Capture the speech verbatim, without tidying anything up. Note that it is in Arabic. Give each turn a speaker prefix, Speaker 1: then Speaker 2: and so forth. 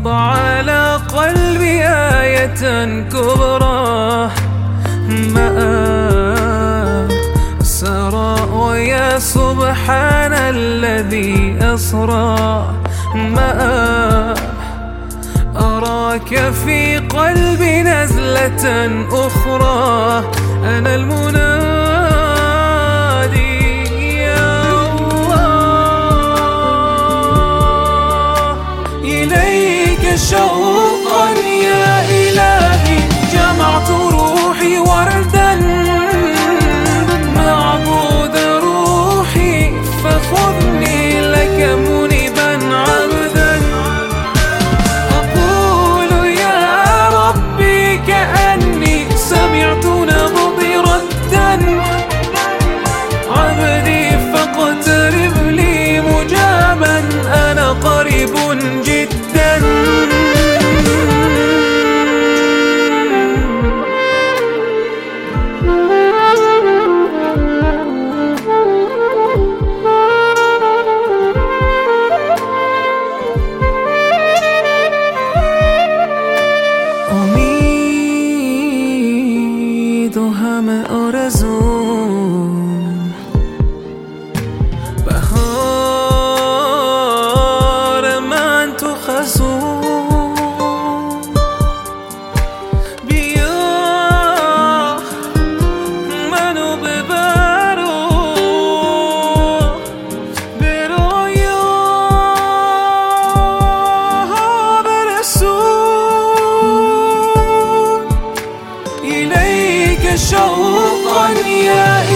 Speaker 1: ض على قلبي آية كبرى ما سرى ويا سبحان الذي أسرى ما أراك في قلبي نزلة أخرى أنا المنادي يا الله إليك شوقا يا إلهي جمعت روحي وردا معبود روحي فخذني لك منيبا عبدا أقول يا ربي كأني سمعت نبضي ردا عبدي فاقترب لي مجابا أنا قريب جدا و همه آرزوم بهار من تو خزون بیا منو ببر و به رویا برسون إليك شوقا يا